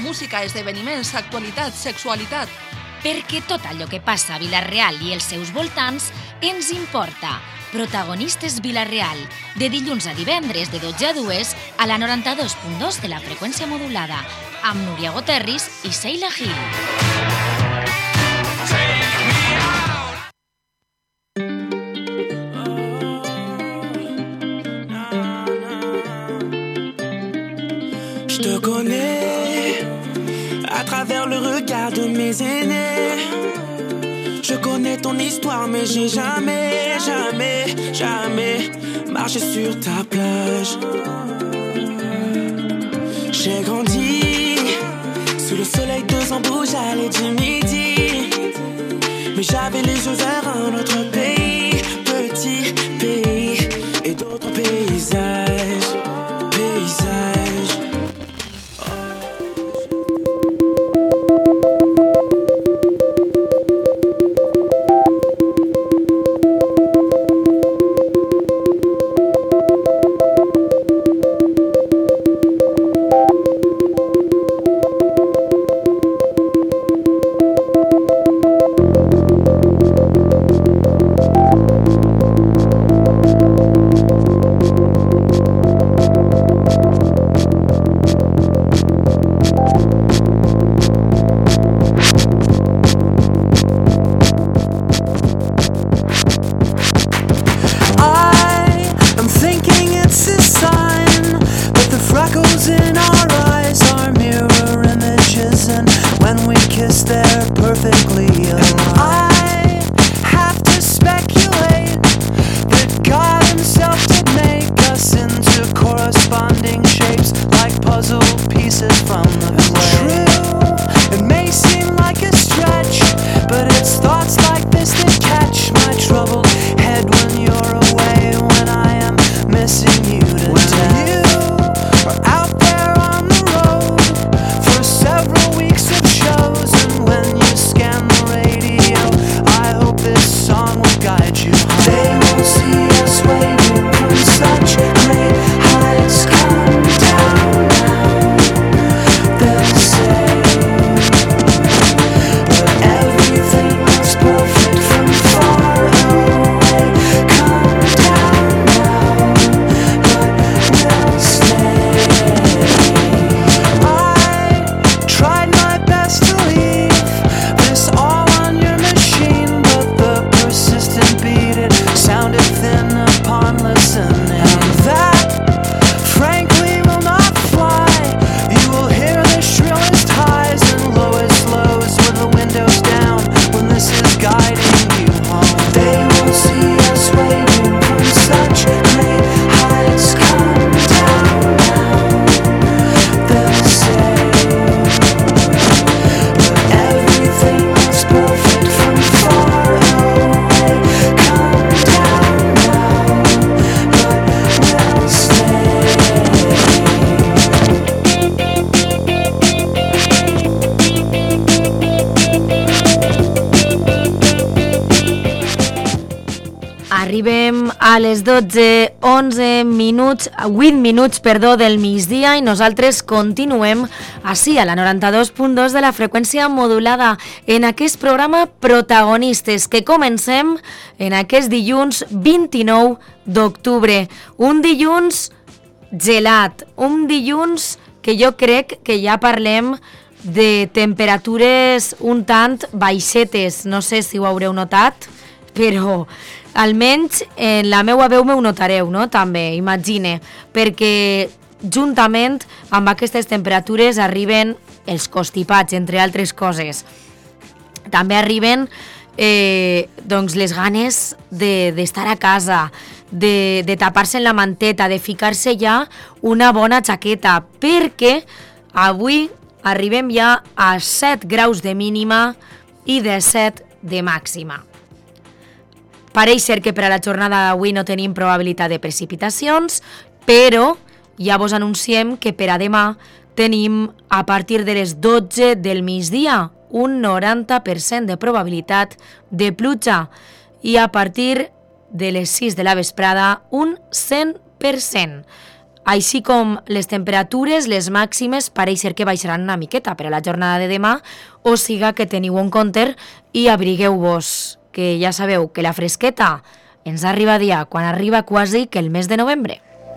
música, esdeveniments, actualitat, sexualitat. Perquè tot allò que passa a Vila-real i els seus voltants ens importa. Protagonistes Vila-real, de dilluns a divendres de 12 a 2 a la 92.2 de la freqüència modulada, amb Núria Goterris i Sheila Gil. Je te connais à travers le regard de mes aînés. Je connais ton histoire, mais j'ai jamais marché sur ta plage. J'ai grandi sous le soleil de Zambouja et du midi, mais j'avais les yeux vers un autre pays, petit pays et d'autres paysages. Arribem a les 8 minuts del migdia i nosaltres continuem així a la 92.2 de la freqüència modulada en aquest programa Protagonistes que comencem en aquest dilluns 29 d'octubre. Un dilluns gelat, un dilluns que jo crec que ja parlem de temperatures un tant baixetes, no sé si ho haureu notat, però almenys en la meua veu m'ho notareu, no? També, imagine, perquè juntament amb aquestes temperatures arriben els constipats, entre altres coses. També arriben doncs les ganes d'estar a casa, de tapar-se en la manteta, de ficar-se ja una bona jaqueta, perquè avui arribem ja a 7 graus de mínima i 17 de màxima. Pareix ser que per a la jornada d'avui no tenim probabilitat de precipitacions, però ja vos anunciem que per a demà tenim a partir de les 12 del migdia un 90% de probabilitat de pluja i a partir de les 6 de la vesprada un 100%. Així com les temperatures, les màximes, pareix ser que baixaran una miqueta per a la jornada de demà, o siga que teniu un compte i abrigueu-vos, que ja sabeu que la fresqueta ens arriba dia quan arriba quasi que el mes de novembre.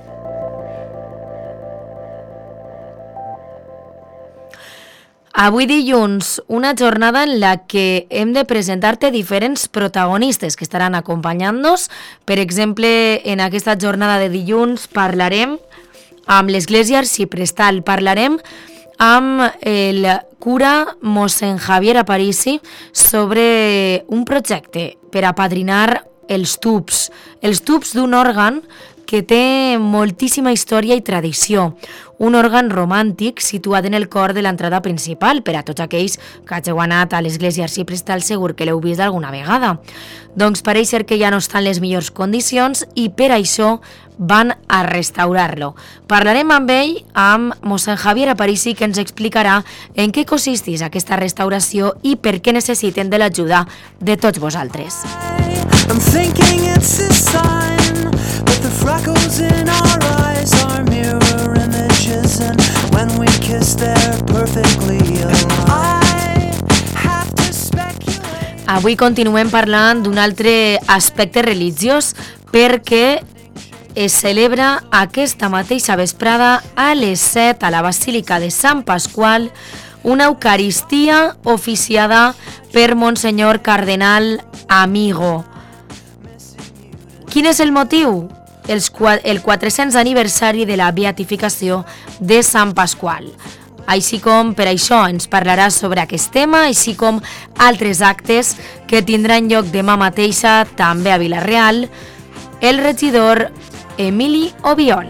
Avui dilluns, una jornada en la que hem de presentar-te diferents protagonistes que estaran acompanyant-nos. Per exemple, en aquesta jornada de dilluns parlarem amb l'Església Arxiprestal, parlarem amb el cura mossèn Javier Aparici sobre un projecte per apadrinar els tubs d'un òrgan que té moltíssima història i tradició. Un òrgan romàntic situat en el cor de l'entrada principal. Per a tots aquells que hàgiu anat a l'església Arxiprestal segur que l'heu vist alguna vegada. Doncs pareix ser que ja no està en les millors condicions i per això van a restaurar-lo. Parlarem amb ell, amb mossèn Javier Aparici, que ens explicarà en què consisteix aquesta restauració i per què necessiten de l'ajuda de tots vosaltres. I'm thinking it's a sign, but the freckles in our eyes are mirror images, and when we kiss they're perfectly aligned. I have to speculate. Avui continuem parlant d'un altre aspecte religiós perquè es celebra aquesta mateixa vesprada a les 7 a la Basílica de Sant Pasqual una Eucaristia oficiada per Monsenyor Cardenal Amigo. Quin és el motiu? El 400 aniversari de la beatificació de Sant Pasqual. Així com per això ens parlarà sobre aquest tema, així com altres actes que tindran lloc demà mateixa també a Vila-real, el regidor Emili Obiol.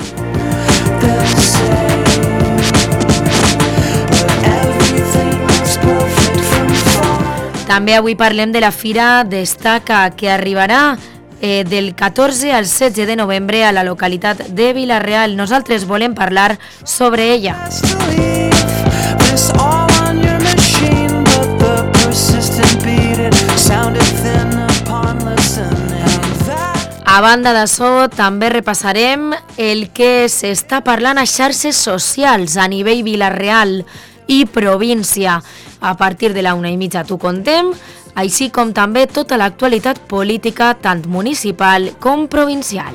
També avui parlem de la Fira Destaca, que arribarà del 14 al 16 de novembre a la localitat de Vila-real. Nosaltres volem parlar sobre ella. A banda d'això, també repassarem el que s'està parlant a xarxes socials a nivell Vila-real i província. A partir de la 1:30 t'ho contem, així com també tota l'actualitat política tant municipal com provincial.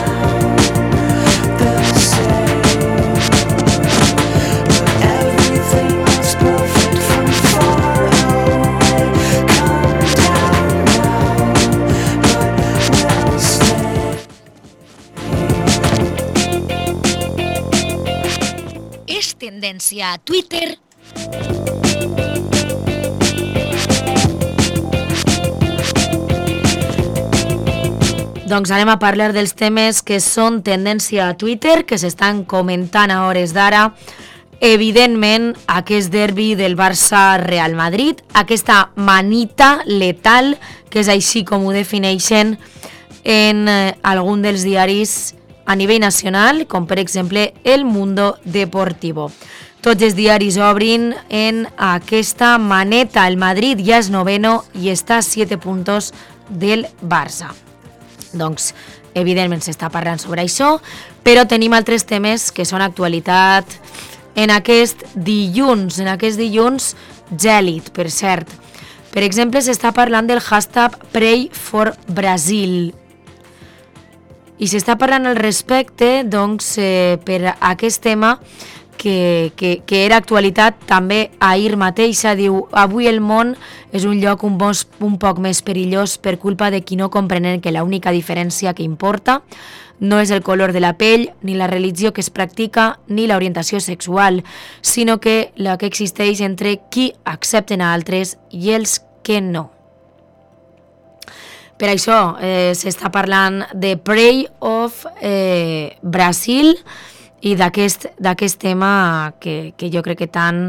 És tendència a Twitter. Doncs anem a parlar dels temes que són tendència a Twitter, que s'estan comentant a hores d'ara. Evidentment, aquest derbi del Barça-Real Madrid, aquesta manita letal, que és així com ho defineixen en algun dels diaris a nivell nacional, com per exemple El Mundo Deportivo. Tots els diaris obrin en aquesta maneta. El Madrid ja és noveno i està a 7 punts del Barça. Doncs, evidentment, s'està parlant sobre això, però tenim altres temes que són actualitat en aquest dilluns gèlid, per cert. Per exemple, s'està parlant del hashtag Pray for Brazil. I s'està parlant al respecte, doncs, per aquest tema que era actualitat també ahir mateixa. Diu, avui el món és un lloc un poc més perillós per culpa de qui no comprenen que l'única diferència que importa no és el color de la pell, ni la religió que es practica, ni l'orientació sexual, sinó que la que existeix entre qui accepten a altres i els que no. Per això s'està parlant de Pray of Brasil i d'aquest tema que jo crec que tant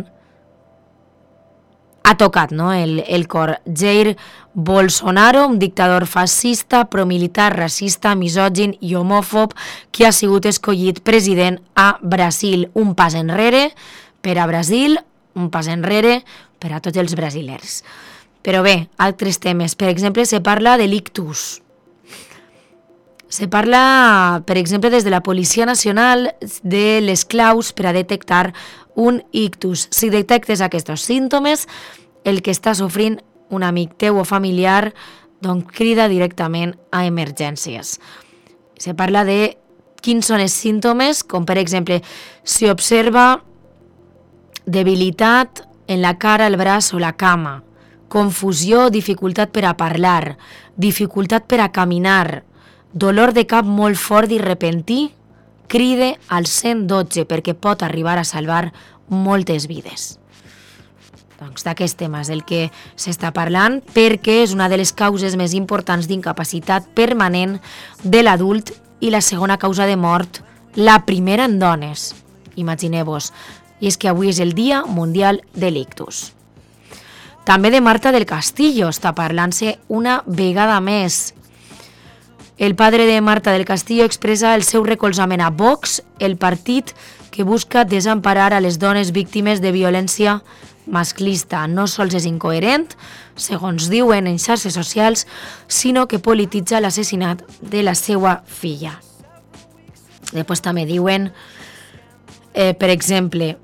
ha tocat, no? el cor. Jair Bolsonaro, un dictador fascista, promilitar, racista, misògin i homòfob que ha sigut escollit president a Brasil. Un pas enrere per a Brasil, un pas enrere per a tots els brasilers. Però bé, altres temes. Per exemple, se parla de l'ictus. Se parla, per exemple, des de la Policia Nacional de les claus per a detectar un ictus. Si detectes aquests símptomes, el que està sofrint un amic teu o familiar, doncs crida directament a emergències. Se parla de quins són els símptomes, com per exemple, si observa debilitat en la cara, el braç o la cama, confusió, dificultat per a parlar, dificultat per a caminar, dolor de cap molt fort i repentí, cride al 112 perquè pot arribar a salvar moltes vides. Doncs d'aquest tema és el que s'està parlant perquè és una de les causes més importants d'incapacitat permanent de l'adult i la segona causa de mort, la primera en dones. Imagineu-vos. I és que avui és el Dia Mundial de l'Ictus. També de Marta del Castillo està parlant-se una vegada més. El padre de Marta del Castillo expressa el seu recolzament a Vox, el partit que busca desemparar a les dones víctimes de violència masclista. No sols és incoherent, segons diuen en xarxes socials, sinó que polititza l'assassinat de la seva filla. Després també diuen, per exemple,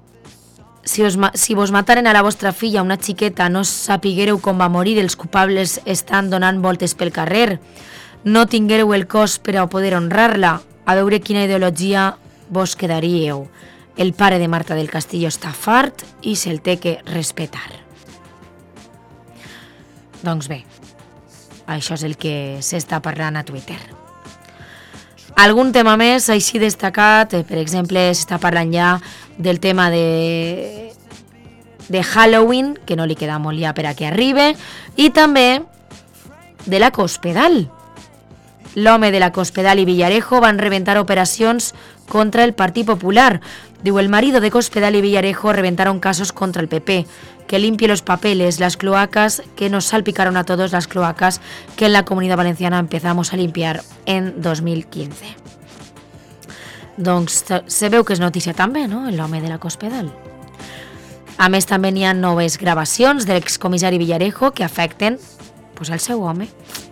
si vos mataren a la vostra filla, una xiqueta, no sapiguereu com va morir, els culpables estan donant voltes pel carrer, no tinguereu el cos per a poder honrar-la, a veure quina ideologia vos quedaríeu. El pare de Marta del Castillo està fart i se'l té que respetar. Doncs bé, això és el que s'està parlant a Twitter. Algun tema més així destacat, per exemple, s'està parlant ja del tema de Halloween, que no li queda molt ja per a que arribe, i també de la Cospedal. L'home de la Cospedal i Villarejo van reventar operacions contra el Partit Popular. Diu, el marido de Cospedal y Villarejo reventaron casos contra el PP, que limpie los papeles, las cloacas, que nos salpicaron a todos las cloacas que en la Comunidad Valenciana empezamos a limpiar en 2015. Doncs se veu que és notícia també, no?, l'home de la Cospedal. A més, també n'hi ha noves gravacions de l'excomissari Villarejo que afecten pues, el seu home.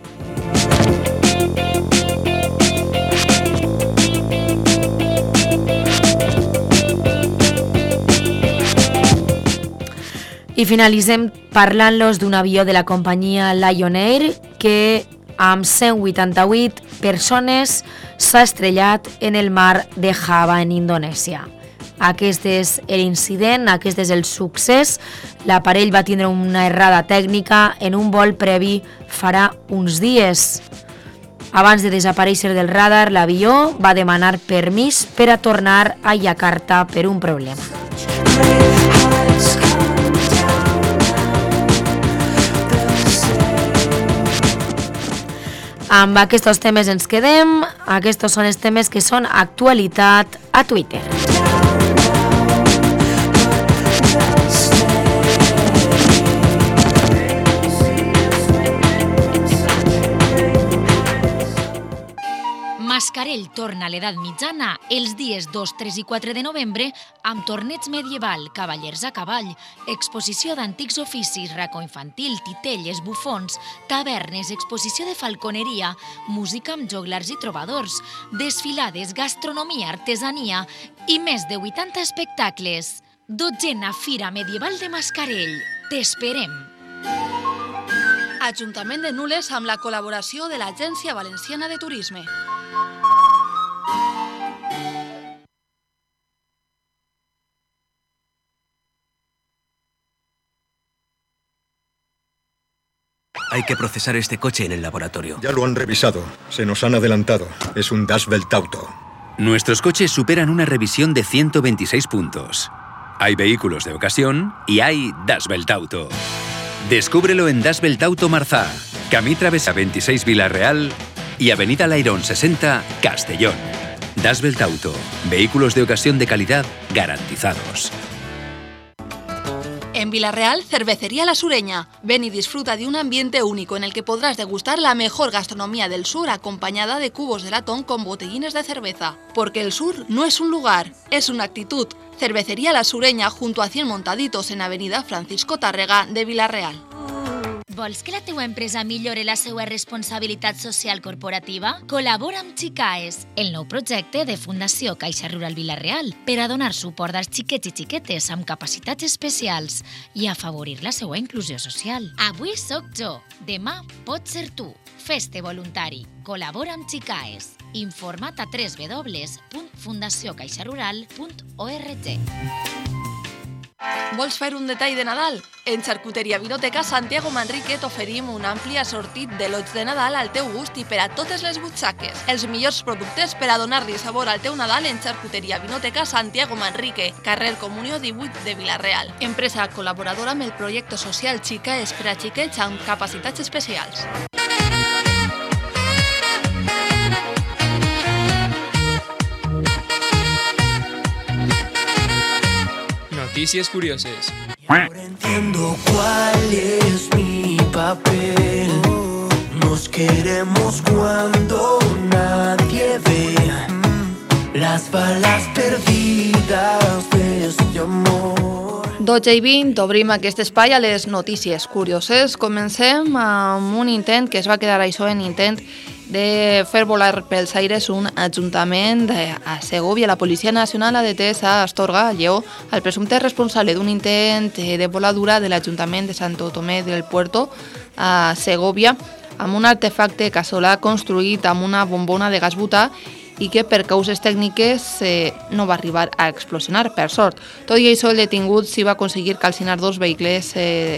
I finalitzem parlant-los d'un avió de la companyia Lion Air que amb 188 persones s'ha estrellat en el mar de Java en Indonèsia. Aquest és l'incident, aquest és el succés. L'aparell va tindre una errada tècnica en un vol previ farà uns dies. Abans de desaparèixer del radar, l'avió va demanar permís per a tornar a Yakarta per un problema. Amb aquests temes ens quedem. Aquests són els temes que són actualitat a Twitter. Mascarell torna a l'edat mitjana els dies 2, 3 i 4 de novembre amb torneig medieval, cavallers a cavall, exposició d'antics oficis, racó infantil, titelles, bufons, tavernes, exposició de falconeria, música amb joglars i trobadors, desfilades, gastronomia, artesania i més de 80 espectacles. 12a Fira Medieval de Mascarell. T'esperem! Ajuntament de Nules amb la col·laboració de l'Agència Valenciana de Turisme. Hay que procesar este coche en el laboratorio. Ya lo han revisado. Se nos han adelantado. Es un Das Welt Auto. Nuestros coches superan una revisión de 126 puntos. Hay vehículos de ocasión y hay Das Welt Auto. Descúbrelo en Das Welt Auto Marzá, Camí Travesa 26 Vila-real y Avenida Lairón 60 Castellón. Das Welt Auto. Vehículos de ocasión de calidad garantizados. En Vila-real, Cervecería La Sureña. Ven y disfruta de un ambiente único en el que podrás degustar la mejor gastronomía del sur acompañada de cubos de latón con botellines de cerveza. Porque el sur no es un lugar, es una actitud. Cervecería La Sureña junto a 100 montaditos en Avenida Francisco Tárrega de Vila-real. Vols que la teua empresa millore la seva responsabilitat social corporativa? Col·labora amb Xicaes, el nou projecte de Fundació Caixa Rural Vila-real per a donar suport als xiquets i xiquetes amb capacitats especials i afavorir la seva inclusió social. Avui sóc jo, demà pots ser tu. Fes-te voluntari. Col·labora amb Xicaes. Informa't a www.fundaciocaixarural.org. Vols fer un detall de Nadal? En Xarcuteria Vinoteca Santiago Manrique t'oferim un ampli assortit de lots de Nadal al teu gust i per a totes les butxaques. Els millors productes per a donar-li sabor al teu Nadal en Xarcuteria Vinoteca Santiago Manrique, carrer Comunió 18 de Vila-real. Empresa col·laboradora amb el projecte social Xicaes per a xiquets amb capacitats especials. Noticias curiosas. Ahora entiendo cuál es mi papel. Nos queremos cuando nadie ve las balas perdidas de este amor. 12:20, obrim aquest espai a les notícies curioses. Comencem amb un intent que es va quedar això en intent de fer volar pels aires un ajuntament a Segovia. La Policia Nacional ha detès a Astorga, a Lleó, el presumpte responsable d'un intent de voladura de l'Ajuntament de Santo Tomé del Puerto a Segovia amb un artefacte casolà construït amb una bombona de gas butà i que per causes tècniques no va arribar a explosionar, per sort. Tot i això, el detingut s'hi va aconseguir calcinar dos vehicles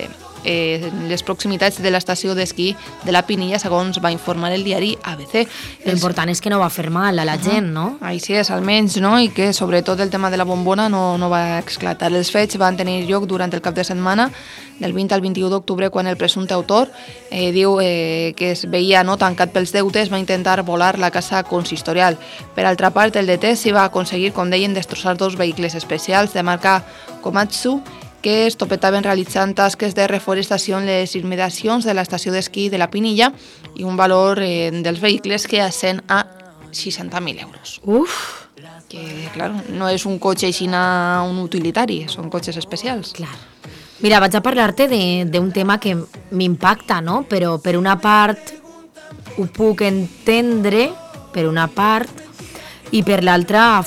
en les proximitats de l'estació d'esquí de la Pinilla, segons va informar el diari ABC. L'important és que no va fer mal a la gent, no? Així és, almenys, no? I que sobretot el tema de la bombona no va esclatar. Els fets van tenir lloc durant el cap de setmana del 20 al 21 d'octubre, quan el presumpte autor diu que es veia tancat pels deutes, va intentar volar la casa consistorial. Per altra part, el detès s'hi va aconseguir, com deien, destrossar dos vehicles especials de marca Komatsu que es topetaven realitzant tasques de reforestació en les immediacions de l'estació d'esquí de la Pinilla i un valor dels vehicles que ascén a 60.000 euros. Uf! Que, clar, no és un cotxe així un utilitari, són cotxes especials. Clar. Mira, vaig a parlar-te d'un tema que m'impacta, no? Però per una part ho puc entendre, per una part, i per l'altra...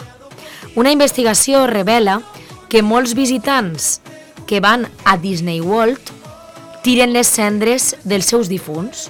Una investigació revela que molts visitants que van a Disney World tiren les cendres dels seus difunts.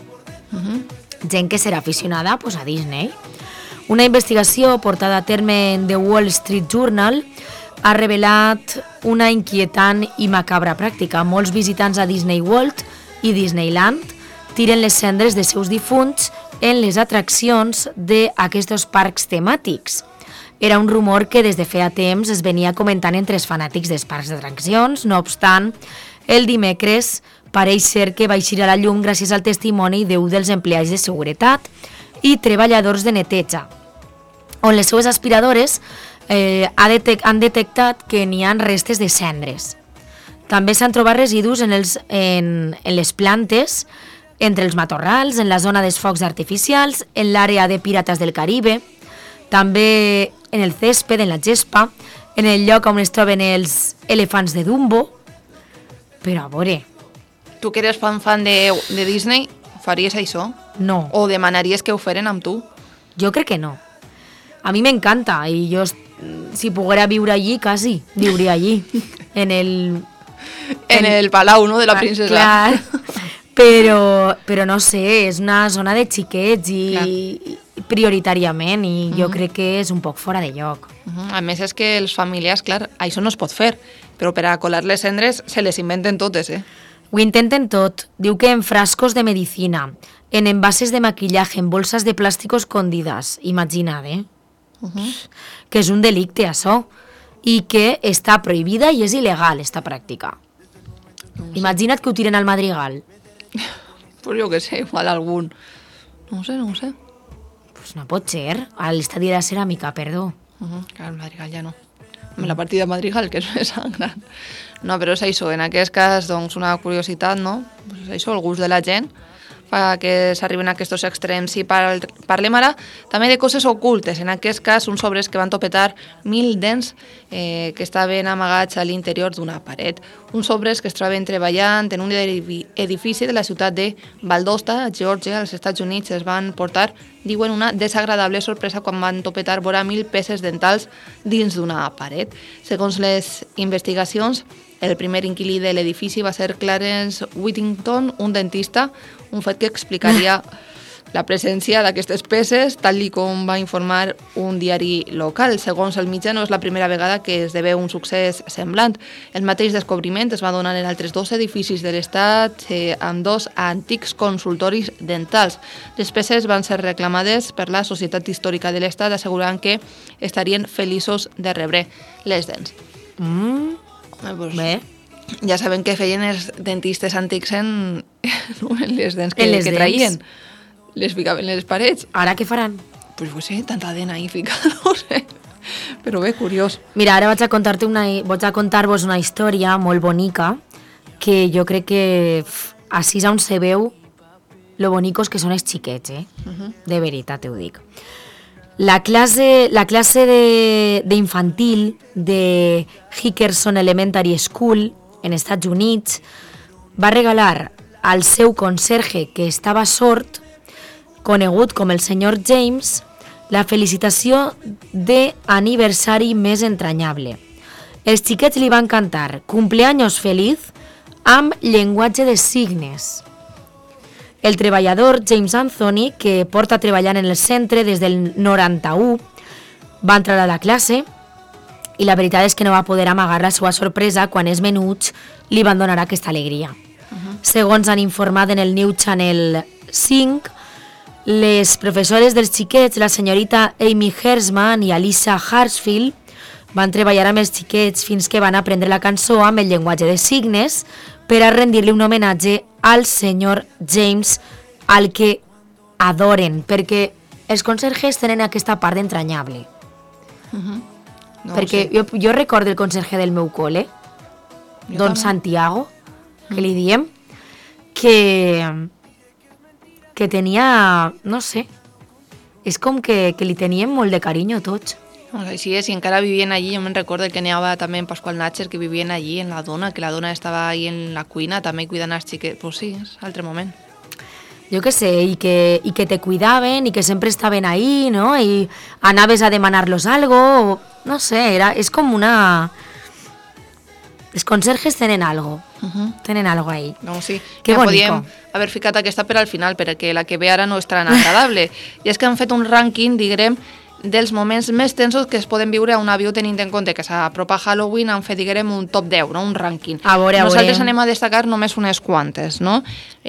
Gent que serà aficionada a Disney. Una investigació portada a terme en The Wall Street Journal ha revelat una inquietant i macabra pràctica. Molts visitants a Disney World i Disneyland tiren les cendres dels seus difunts en les atraccions d'aquests parcs temàtics. Era un rumor que des de feia temps es venia comentant entre els fanàtics dels parcs d'atraccions. No obstant, el dimecres pareix ser que va eixir a la llum gràcies al testimoni d'un dels empleats de seguretat i treballadors de neteja, on les seues aspiradores han detectat que n'hi ha restes de cendres. També s'han trobat residus en les plantes, entre els matorrals, en la zona dels focs artificials, en l'àrea de Pirates del Caribe, també en el césped, en la gespa, en el lloc on es troben els elefants de Dumbo. Però a veure... Tu que eres fan de Disney, faries això? No. O demanaries que ho feren amb tu? Jo crec que no. A mi m'encanta i jo, si poguera viure allí, quasi viuria allí. En el palau, no?, de la princesa. Clar, però no sé, és una zona de xiquets i prioritàriament, i jo crec que és un poc fora de lloc. A més, és que els familiars, clar, això no es pot fer, però per a colar les cendres se les inventen totes, Ho intenten tot. Diu que en frascos de medicina, en envases de maquillaje, en bolsas de plàstic escondides. Imagina't, que és un delicte, això, i que està prohibida i és il·legal, esta pràctica. Imagina't que ho tiren al Madrigal. Pues jo que sé, igual algun... No ho sé. Pues no pot ser, a l'estadi de la ceràmica, perdó. Clar, el Madrigal ja no. La partida Madrigal, que és més gran. No, però és això, en aquest cas, doncs, una curiositat, no? Pues és això, el gust de la gent. fa que s'arriben a aquests extrems. I parlem ara també de coses ocultes, en aquest cas uns sobres que van topetar 1.000 dents que estaven amagats a l'interior d'una paret. Uns sobres que es troben treballant en un edifici de la ciutat de Valdosta, a Geòrgia, als Estats Units. Es van portar, diuen, una desagradable sorpresa quan van topetar vora 1.000 peces dentals dins d'una paret. Segons les investigacions, el primer inquilí de l'edifici va ser Clarence Whittington, un dentista, un fet que explicaria la presència d'aquestes peces, tal com va informar un diari local. Segons el mitjà, no és la primera vegada que es deve un succés semblant. El mateix descobriment es va donar en altres 2 edificis de l'Estat amb 2 antics consultoris dentals. Les peces van ser reclamades per la Societat Històrica de l'Estat, assegurant que estarien feliços de rebre les dents. Pues, Bé. Ja sabem què feien els dentistes antics en les dents que traien. Les ficaven en les parets. Ara què faran? Pues no sé, tanta dent ahí ficada, no sé. Però bé, curiós. Mira, ara vaig a contar-vos una història molt bonica que jo crec que així on se veu lo bonicos que són els xiquets, De veritat, ho dic. La classe d'infantil de Hickerson Elementary School en Estats Units va regalar al seu conserge, que estava sord, conegut com el senyor James, la felicitació d'aniversari més entranyable. Els xiquets li van cantar «Cumpleaños feliz» amb llenguatge de signes. El treballador James Anthony, que porta treballant en el centre des del 91, va entrar a la classe i la veritat és que no va poder amagar la seva sorpresa quan els menuts li van donar aquesta alegria. Segons han informat en el New Channel 5, les professores dels xiquets, la senyorita Amy Hersman i Alissa Harsfield, van treballar amb els xiquets fins que van aprendre la cançó amb el llenguatge de signes per a rendir-li un homenatge al senyor James, al que adoren, perquè els conserges tenen aquesta part d'entranyable. Perquè jo recordo el conserge del meu col·le, Don Santiago, que li diem, que tenia, no sé, és com que li teníem molt de carinyo tots. Així és, i encara vivien allí. Jo me'n recordo que n'hi havia també en Pasqual Natcher, que vivien allí en la dona, que la dona estava ahí en la cuina també cuidant els xiquets. Pues sí, és altre moment. Jo què sé, i que te cuidaven i que sempre estaven ahí, no? I anaves a demanar-los algo, no sé, és com una... Els conserges tenen algo, tenen algo ahí. No, sí, que podíem haver ficat aquesta per al final, perquè la que ve ara no és tan agradable. I és que han fet un rànquing, diguem, dels moments més tensos que es poden viure a un avió, tenint en compte que s'apropa Halloween. Han fet, diguem, un top 10, no? Un rànquing. Nosaltres anem a destacar només unes quantes, no?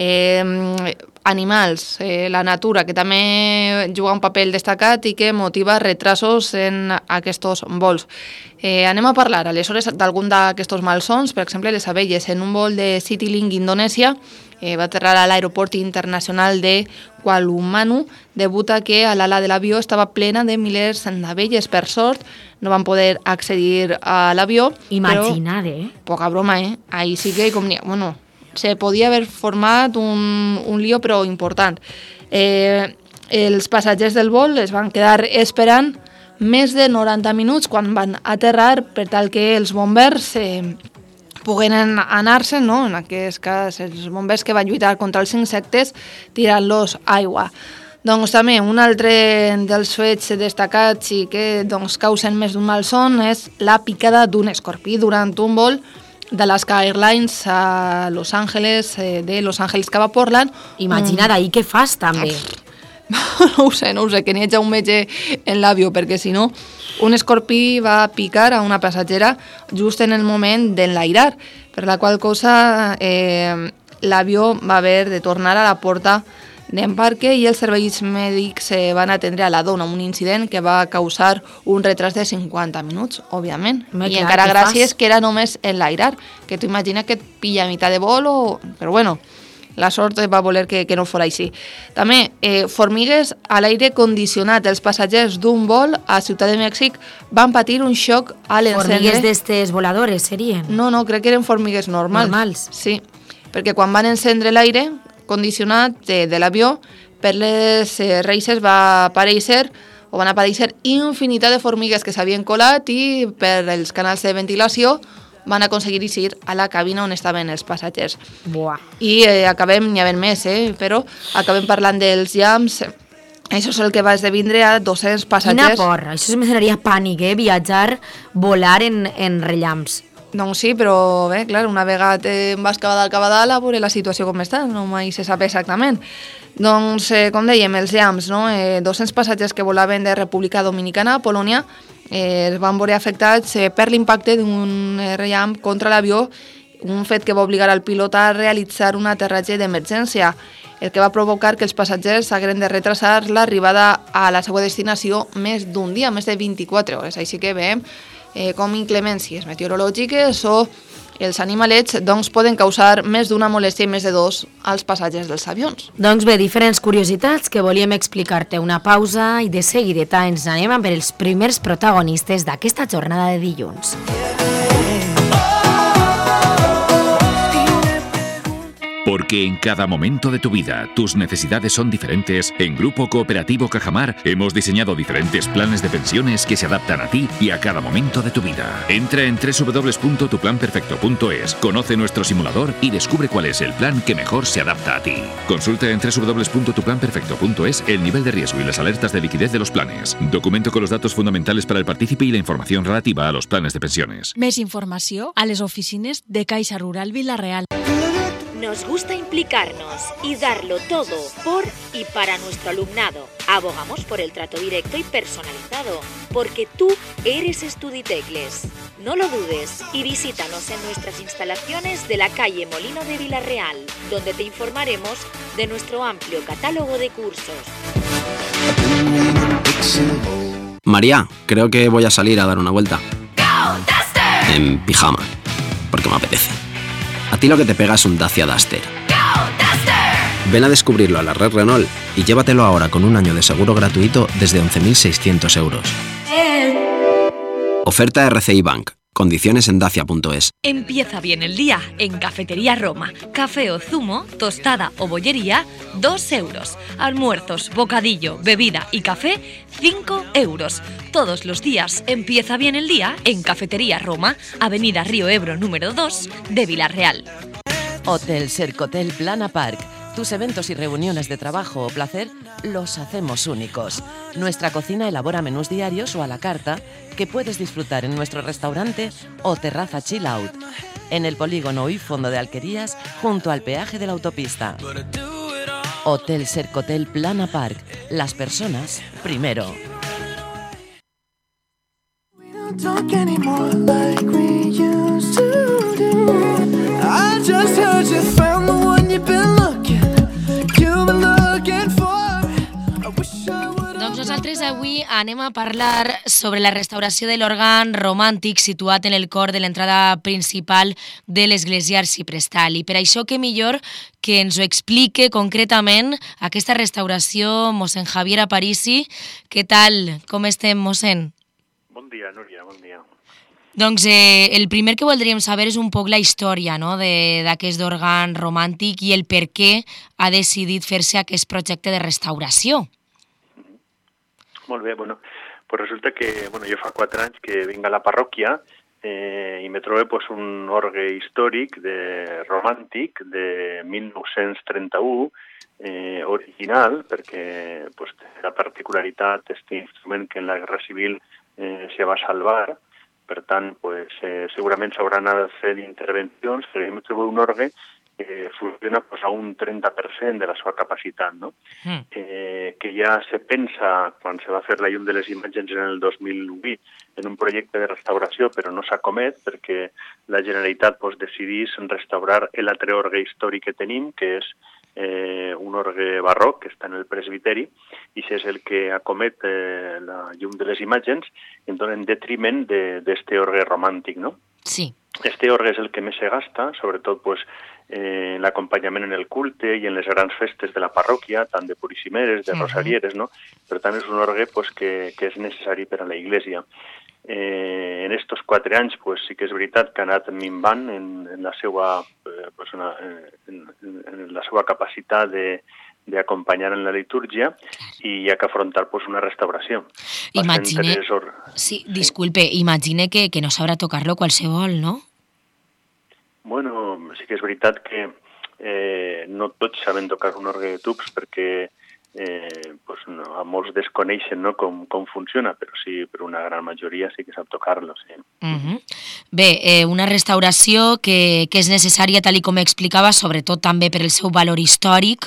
Animals, la natura, que també juga un paper destacat i que motiva retrasos en aquests vols. Anem a parlar, aleshores, d'algun d'aquests malsons. Per exemple, les abelles. En un vol de Citylink, Indonèsia, va aterrar a l'aeroport internacional de Kuala Lumpur, debuta que a l'ala de l'avió estava plena de milers d'abelles. Per sort, no van poder accedir a l'avió. Imagina't, Poca broma, Ahí sí que, bueno, se podia haver format un lío, però important. Els passatgers del vol es van quedar esperant més de 90 minuts quan van aterrar per tal que els bombers puguen anar-se, no? En aquest cas, els bombers que van lluitar contra els insectes tirant-los aigua. Doncs també un altre dels fets destacats i que causen més d'un malson és la picada d'un escorpí durant un vol d'Alaska Airlines a Los Angeles, de Los Angeles cap a Portland. Imagina't, ahir què fas també? No ho sé, que n'hi hagi un metge en l'avió, perquè si no, un escorpí va picar a una passatgera just en el moment d'enlairar, per la qual cosa l'avió va haver de tornar a la porta d'embarque i els serveis mèdics van atendre a la dona, un incident que va causar un retras de 50 minuts, òbviament. I encara gràcies que era només enlairar, que tu imagina que et pilla a mitad de vol, però bueno, la sort va voler que no fos així. També, formigues a l'aire condicionat. Els passatgers d'un vol a Ciutat de Mèxic van patir un xoc a l'encendre. Formigues d'estes voladores serien? No, crec que eren formigues normals. Normals? Sí, perquè quan van encendre l'aire, condicionat de l'avió, per les reixes van aparèixer infinitat de formigues que s'havien colat i per els canals de ventilació van aconseguir eixir a la cabina on estaven els passatgers. Buah. I n'hi havia més, però acabem parlant dels llamps. Això és el que va esdevindre a 200 passatgers. Quina por, això me donaria pànic, viatjar, volar en rellamps. Doncs sí, però bé, clar, una vegada vas cap a dalt a veure la situació com està, no mai se sap exactament. Doncs, com dèiem, els llamps, no? 200 passatgers que volaven de República Dominicana a Polònia es van veure afectats per l'impacte d'un rellamp contra l'avió, un fet que va obligar al pilot a realitzar un aterratge d'emergència, el que va provocar que els passatgers hagueren de retrasar l'arribada a la seva destinació més d'un dia, més de 24 hores. Així que veiem com inclemències meteorològiques o els animalets doncs, poden causar més d'una molèstia i més de dos als passatgers dels avions. Doncs bé, diferents curiositats que volíem explicar-te. Una pausa i de seguideta ens anem amb els primers protagonistes d'aquesta jornada de dilluns. Porque en cada momento de tu vida tus necesidades son diferentes, en Grupo Cooperativo Cajamar hemos diseñado diferentes planes de pensiones que se adaptan a ti y a cada momento de tu vida. Entra en www.tuplanperfecto.es, conoce nuestro simulador y descubre cuál es el plan que mejor se adapta a ti. Consulta en www.tuplanperfecto.es el nivel de riesgo y las alertas de liquidez de los planes. Documento con los datos fundamentales para el partícipe y la información relativa a los planes de pensiones. Més informació a les oficines de Caixa Rural Vila-real. Nos gusta implicarnos y darlo todo por y para nuestro alumnado. Abogamos por el trato directo y personalizado, porque tú eres Estuditecles. No lo dudes y visítanos en nuestras instalaciones de la calle Molino de Vila-real, donde te informaremos de nuestro amplio catálogo de cursos. María, creo que voy a salir a dar una vuelta. En pijama, porque me apetece. A ti lo que te pega es un Dacia Duster. Ven a descubrirlo a la red Renault y llévatelo ahora con un año de seguro gratuito desde 11.600 euros. Oferta RCI Bank. Condiciones en dacia.es. Empieza bien el día en Cafetería Roma. Café o zumo, tostada o bollería, 2 euros. Almuerzos, bocadillo, bebida y café, 5 euros. Todos los días empieza bien el día en Cafetería Roma, Avenida Río Ebro número 2 de Vila-real. Hotel Sercotel Plana Park. Tus eventos y reuniones de trabajo o placer los hacemos únicos. Nuestra cocina elabora menús diarios o a la carta que puedes disfrutar en nuestro restaurante o terraza chill out. En el polígono y fondo de Alquerías, junto al peaje de la autopista. Hotel Sercotel Plana Park. Las personas primero. Doncs nosaltres avui anem a parlar sobre la restauració de l'òrgan romàntic situat en el cor de l'entrada principal de l'església arxiprestal. I per això que millor que ens ho explique concretament aquesta restauració mossèn Javier Aparici. Què tal? Com estem, mossèn? Bon dia, Núria, bon dia. Doncs el primer que voldríem saber és un poc la història, no?, d'aquest òrgan romàntic i el per què ha decidit fer-se aquest projecte de restauració. Molt bé, bueno, pues resulta que jo fa 4 anys que vinc a la parròquia i me trobo un orgue històric romàntic de 1931, original, perquè té la particularitat d'aquest instrument que en la Guerra Civil se va salvar. Per tant, segurament s'hauran de fer intervencions, però jo me trobo un orgue que funciona a un 30% de la seva capacitat, no? Que ja se pensa, quan se va fer la llum de les imatges en el 2008, en un projecte de restauració, però no s'acomet perquè la Generalitat decidís restaurar l'altre orgue històric que tenim, que és un orgue barroc que està en el presbiteri, i això és el que acomet la llum de les imatges en detriment d'este orgue romàntic, no? Sí. Este orgue és el que més se gasta, sobretot en l'acompanyament en el culte i en les grans festes de la parròquia, tant de purissimeres, de rosarieres, no? Per tant, és un orgue que és necessari per a la Iglésia. En estos 4 anys sí que és veritat que ha anat minvant en la seva en la seva capacitat d'acompanyar en la litúrgia i hi ha que afrontar una restauració. Imagine que no sabrà tocar-lo qualsevol, no? Bueno, sí que és veritat que no tots saben tocar un orgue de tubs perquè a molts desconeixen com funciona, però sí, per una gran majoria sí que sap tocar-lo, sí. Bé, una restauració que és necessària, tal com explicava, sobretot també per el seu valor històric,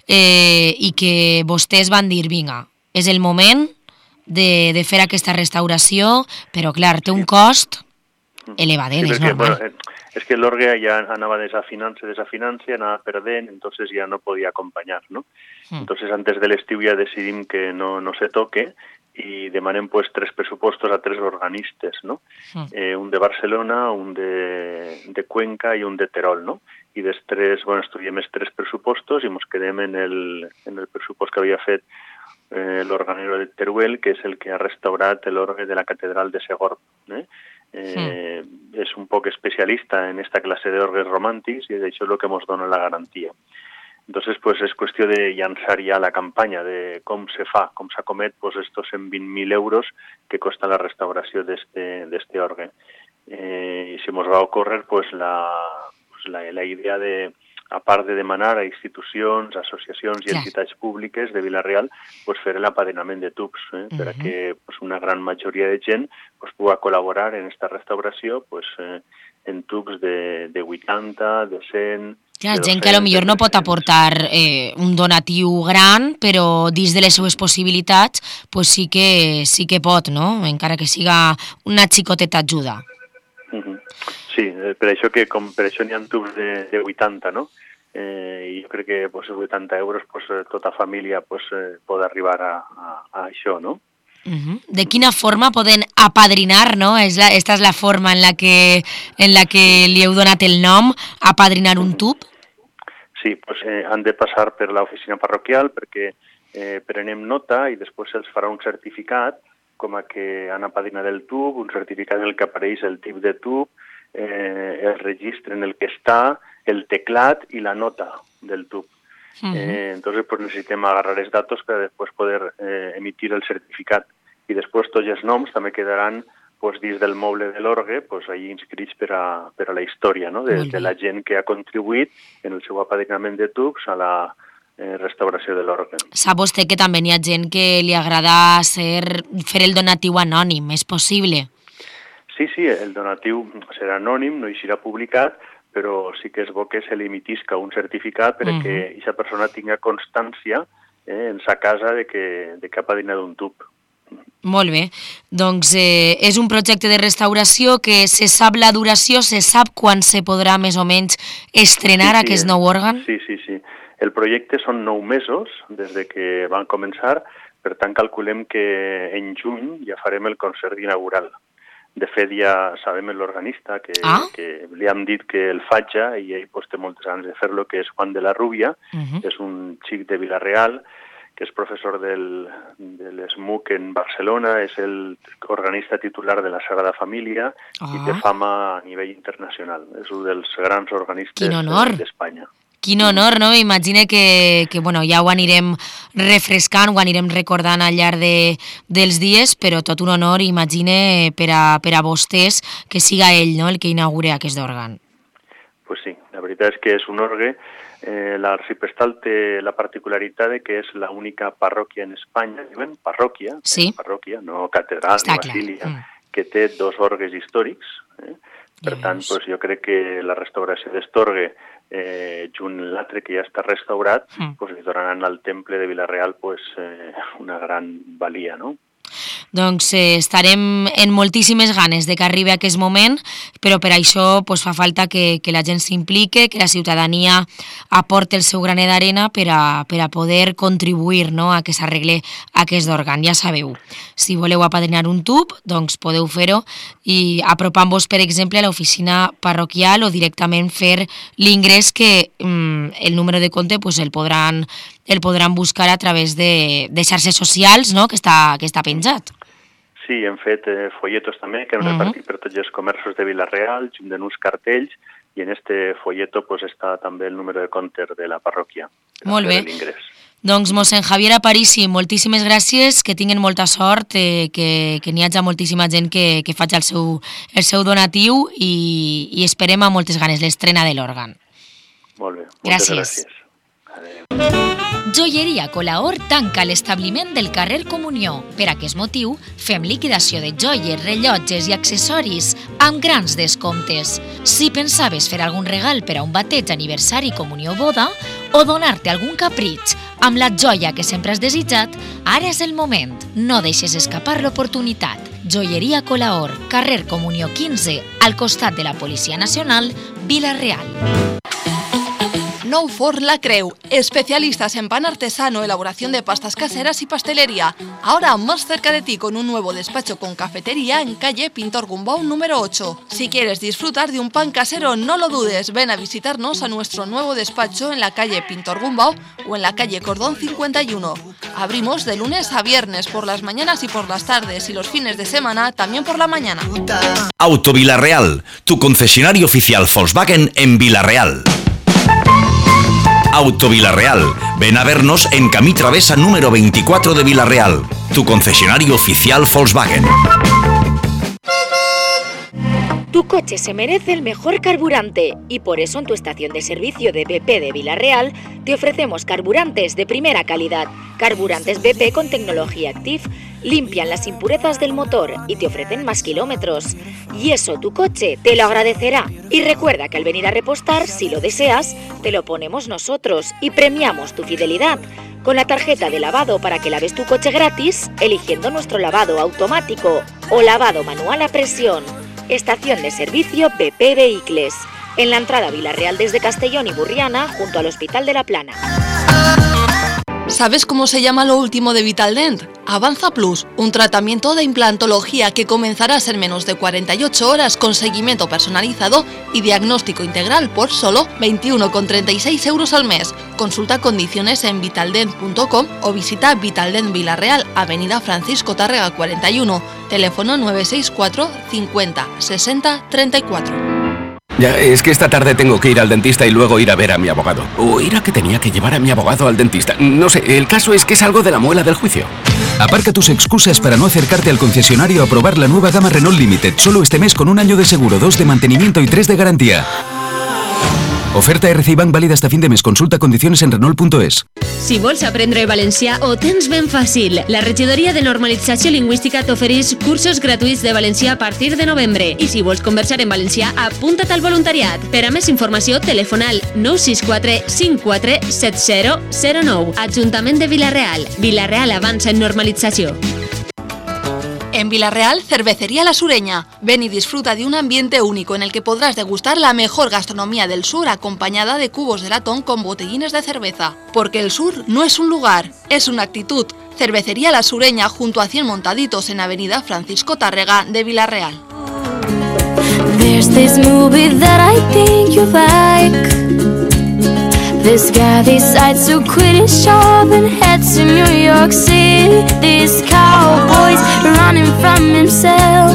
i que vostès van dir, vinga, és el moment de fer aquesta restauració, però clar, té un cost elevadet, és normal. Es que l'orgue ja anava desafinant-se, anava perdent, entonces ja no podia acompanyar, ¿no? Entonces antes de l'estiu ja decidim que no se toque i demanem pues 3 pressupostos a 3 organistes, ¿no? Un de Barcelona, un de Cuenca i un de Terol, ¿no? I després, estudiem els 3 pressupostos i ens quedem en el pressupost que havia fet l'organero de Teruel, que és el que ha restaurat l'orgue de la catedral de Segorb, és un poc especialista en esta clase de orgues romàntics i això és el que ens dona la garantia. Entonces, pues es qüestió de llançar ja la campanya de com se fa, com s'acomet estos 120.000 euros que costa la restauració d'este orgue. I si ens va ocórrer la idea de, a part de demanar a institucions, associacions i entitats públiques de Vila-real fer l'apadrinament de tubs, perquè una gran majoria de gent pugui col·laborar en aquesta restauració en tubs de 80, de 100... Hi ha gent que potser no pot aportar un donatiu gran, però dins de les seues possibilitats sí que pot, no? Encara que siga una xicoteta ajuda. Sí, per això n'hi ha tubs de 80, no? I jo crec que els 80 euros tota família pot arribar a això, no? De quina forma poden apadrinar, no? Esta és la forma en la que li heu donat el nom, apadrinar un tub? Sí, han de passar per l'oficina parroquial perquè prenem nota i després se'ls farà un certificat com a que han apadrinat el tub, un certificat en el que apareix el tip de tub, el registre en el que està, el teclat i la nota del tub. Entonces necessitem agarrar els datos per després poder emitir el certificat. I després tots els noms també quedaran dins del moble de l'orgue, allí inscrits per a la història de la gent que ha contribuït en el seu apadrinament de tubs a la restauració de l'orgue. Sap vostè que també hi ha gent que li agrada fer el donatiu anònim, és possible? Sí, el donatiu serà anònim, no hi serà publicat, però sí que és bo que se li emitisca un certificat perquè aquesta persona tingui constància en sa casa de que ha apadrinat un tub. Molt bé, doncs és un projecte de restauració que se sap la duració, se sap quan se podrà més o menys estrenar aquest nou òrgan? Sí. El projecte són 9 mesos des de que van començar, per tant calculem que en juny ja farem el concert inaugural. De fet, ja sabem l'organista, que li hem dit que el faig i ell té moltes ganes de fer-lo, que és Juan de la Rubia, és un xic de Vila-real, que és professor de l'ESMUC en Barcelona, és l'organista titular de la Sagrada Família i té fama a nivell internacional. És un dels grans organistes d'Espanya. Quin honor, no? M'imagine que ja ho anirem refrescant, ho anirem recordant al llarg dels dies, però tot un honor, imagine, per a vostès que siga ell el que inaugure aquest òrgan. Pues sí, la veritat és que és un orgue. L'arxiprestal té la particularitat de que és l'única parròquia en Espanya, diuen parròquia, no catedral ni basílica, que té 2 orgues històrics. Per tant, jo crec que la restauració d'Estorgue, junt l'altre que ja està restaurat, li donaran al temple de Vila-real una gran valia, no? Doncs estarem en moltíssimes ganes de que arribi aquest moment, però per això fa falta que la gent s'implique, que la ciutadania aporti el seu granet d'arena per a poder contribuir a que s'arregle aquest òrgan. Ja sabeu, si voleu apadrinar un tub, doncs podeu fer-ho i apropant-vos, per exemple, a l'oficina parroquial o directament fer l'ingrés que el número de compte el podran buscar a través de xarxes socials, no?, que està penjat. Sí, hem fet folletos també, que hem repartit per tots els comerços de Vila-real, junt d'uns cartells, y en este folleto pues está també el número de compte de la parròquia. Molt bé. Doncs mossèn Javier Aparici, moltíssimes gràcies, que tinguin molta sort, que n'hi hagi moltíssima gent que faci el seu donatiu i esperem amb moltes ganes l'estrena de l'òrgan. Molt bé, moltes gràcies. Joieria Colaor tanca l'establiment del carrer Comunió. Per aquest motiu, fem liquidació de joies, rellotges i accessoris amb grans descomptes. Si pensaves fer algun regal per a un bateig, aniversari, comunió o boda, o donar-te algun capritx amb la joia que sempre has desitjat, ara és el moment. No deixes escapar l'oportunitat. Joieria Colaor, carrer Comunió 15, al costat de la Policia Nacional, Vila-real. Nou Forn La Creu, especialistas en pan artesano, elaboración de pastas caseras y pastelería. Ahora más cerca de ti con un nuevo despacho con cafetería en calle Pintor Gumbau número 8. Si quieres disfrutar de un pan casero, no lo dudes, ven a visitarnos a nuestro nuevo despacho en la calle Pintor Gumbau o en la calle Cordón 51. Abrimos de lunes a viernes por las mañanas y por las tardes y los fines de semana también por la mañana. Auto Vila-real, tu concesionario oficial Volkswagen en Vila-real. Auto Vila-real. Ven a vernos en Camí Travesa número 24 de Vila-real, tu concesionario oficial Volkswagen. Tu coche se merece el mejor carburante y por eso en tu estación de servicio de BP de Vila-real te ofrecemos carburantes de primera calidad. Carburantes BP con tecnología Active limpian las impurezas del motor y te ofrecen más kilómetros. Y eso tu coche te lo agradecerá. Y recuerda que al venir a repostar, si lo deseas, te lo ponemos nosotros y premiamos tu fidelidad con la tarjeta de lavado para que laves tu coche gratis eligiendo nuestro lavado automático o lavado manual a presión. Estación de servicio BP Vehicles, en la entrada Vila-real desde Castellón y Burriana, junto al Hospital de la Plana. ¿Sabes cómo se llama lo último de Vitaldent? Avanza Plus, un tratamiento de implantología que comenzará en menos de 48 horas con seguimiento personalizado y diagnóstico integral por solo 21,36 € al mes. Consulta condiciones en vitaldent.com o visita Vitaldent Vila-real, Avenida Francisco Tárrega 41, teléfono 964 50 60 34. Ya, es que esta tarde tengo que ir al dentista y luego ir a ver a mi abogado. O era que tenía que llevar a mi abogado al dentista. No sé, el caso es que es algo de la muela del juicio. Aparca tus excusas para no acercarte al concesionario a probar la nueva gama Renault Limited. Solo este mes con 1 año de seguro, 2 de mantenimiento y 3 de garantía. Oferta RCI Bank válida hasta fin de mes. Consulta condiciones en Renault.es. Si vols aprendre valencià, ho tens ben fàcil. La Regidoria de Normalització Lingüística t'ofereix cursos gratuïts de valencià a partir de novembre. I si vols conversar en valencià, apunta't al voluntariat. Per a més informació, telefona al 964 54 7009. Ajuntament de Vila-real. Vila-real avança en normalització. En Vila-real, Cervecería La Sureña. Ven y disfruta de un ambiente único en el que podrás degustar la mejor gastronomía del sur acompañada de cubos de latón con botellines de cerveza. Porque el sur no es un lugar, es una actitud. Cervecería La Sureña junto a 100 montaditos en Avenida Francisco Tárrega de Vila-real. There's this movie that I think you like. This guy decides to quit his job and head to New York City. This cowboy's running from himself,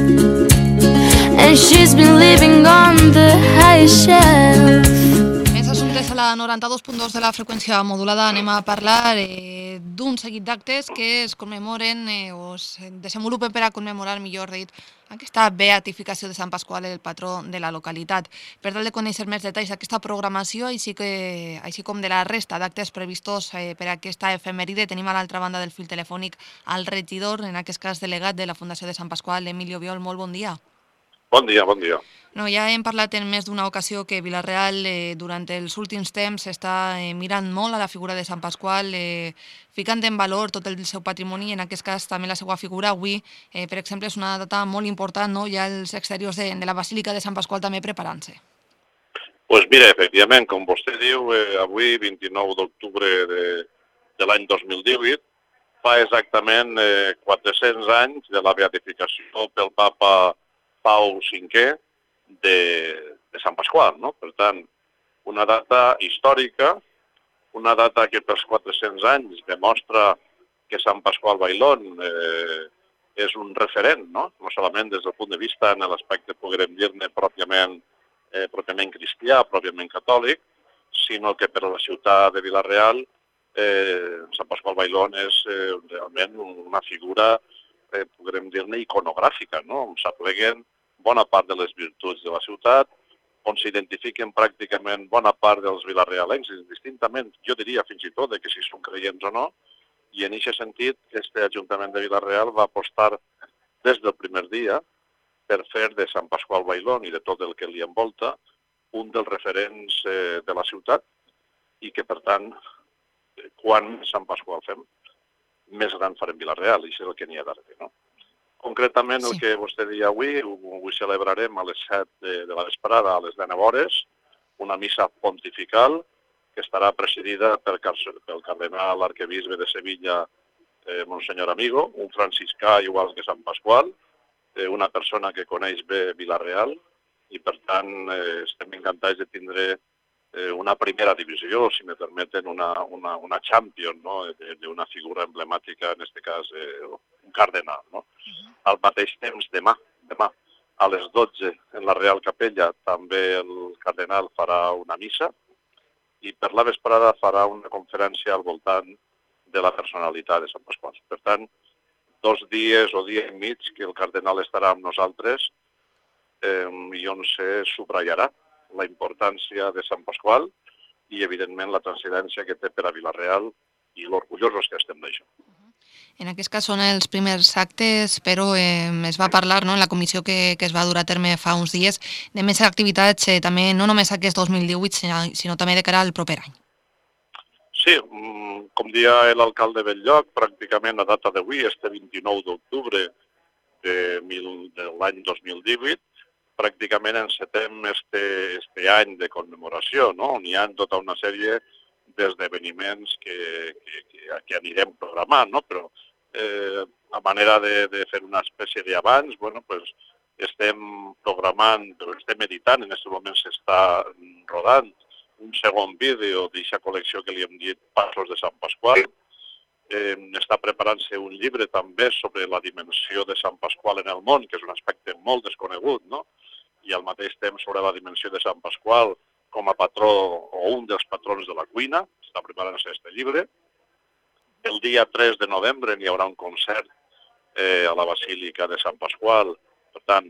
and she's been living on the highest shelf. Més assumptes a la 92.2 de la freqüència modulada anem a parlar d'un seguit d'actes que es commemoren o es desenvolupen per a commemorar, millor dit, aquesta beatificació de Sant Pasqual, el patró de la localitat. Per tal de conèixer més detalls d'aquesta programació, així com de la resta d'actes previstos per a aquesta efemèride, tenim a l'altra banda del fil telefònic al regidor, en aquest cas delegat de la Fundació de Sant Pasqual, Emilio Biol. Molt bon dia. Bon dia, bon dia. No, ja hem parlat en més d'una ocasió que Vila-real durant els últims temps està mirant molt a la figura de Sant Pasqual, ficant en valor tot el seu patrimoni, en aquest cas també la seva figura. Avui, per exemple, és una data molt important, no? Ja els exteriors de la Basílica de Sant Pasqual també preparant-se. Pues mira, efectivament, com vostè diu, avui, 29 d'octubre de l'any 2018, fa exactament 400 anys de la beatificació pel papa Pau V de Sant Pasqual, no? Per tant, una data històrica, una data que pels 400 anys demostra que Sant Pasqual Bailón és un referent, no? No solament des del punt de vista en l'aspecte, podríem dir-ne, pròpiament pròpiament cristià, pròpiament catòlic, sinó que per a la ciutat de Vila-real Sant Pasqual Bailón és realment una figura, podrem dir-ne, iconogràfica, no? On s'apleguen bona part de les virtuts de la ciutat, on s'identifiquen pràcticament bona part dels vilarealencs, indistintament, jo diria fins i tot que si són creients o no, i en aquest sentit, este Ajuntament de Vila-real va apostar des del primer dia per fer de Sant Pasqual Bailón i de tot el que li envolta un dels referents de la ciutat i que, per tant, quan Sant Pasqual fem, més gran farem Vila-real, i això és el que n'hi ha d'arribar, no? Concretament, el que vostè deia avui celebrarem a les 7 de la vesprada, a les 19 hores, una missa pontifical que estarà presidida pel cardenal arquebisbe de Sevilla, Monsenyor Amigo, un franciscà igual que Sant Pasqual, una persona que coneix bé Vila-real, i per tant estem encantats de tindre una primera divisió, si me permeten, una champion, no? D'una figura emblemàtica, en aquest cas un cardenal. No? Al mateix temps, demà, a les 12, en la Real Capella, també el cardenal farà una missa i per la vesprada farà una conferència al voltant de la personalitat de Sant Pasqual. Per tant, 2 dies o dia i mig que el cardenal estarà amb nosaltres i on se subratllarà la importància de Sant Pasqual i, evidentment, la transcendència que té per a Vila-real i l'orgullosos que estem d'això. En aquest cas són els primers actes, però es va parlar en la comissió que es va dur a terme fa uns dies de més activitats, també no només aquest 2018, sinó també de cara al proper any. Sí, com dia l'alcalde Belllloc, pràcticament a data d'avui, este 29 d'octubre de l'any 2018, pràcticament encetem este any de commemoració, no? On hi ha tota una sèrie d'esdeveniments que anirem programant, no? Però a manera de fer una espècie d'abans, bueno, pues, estem programant, però estem editant, en aquest moment s'està rodant un segon vídeo d'aquesta col·lecció que li hem dit Passos de Sant Pasqual. Està preparant-se un llibre també sobre la dimensió de Sant Pasqual en el món, que és un aspecte molt desconegut, no? I al mateix temps sobre la dimensió de Sant Pasqual com a patró o un dels patrons de la cuina. Està preparant-se aquest llibre. El dia 3 de novembre hi haurà un concert a la Basílica de Sant Pasqual. Per tant,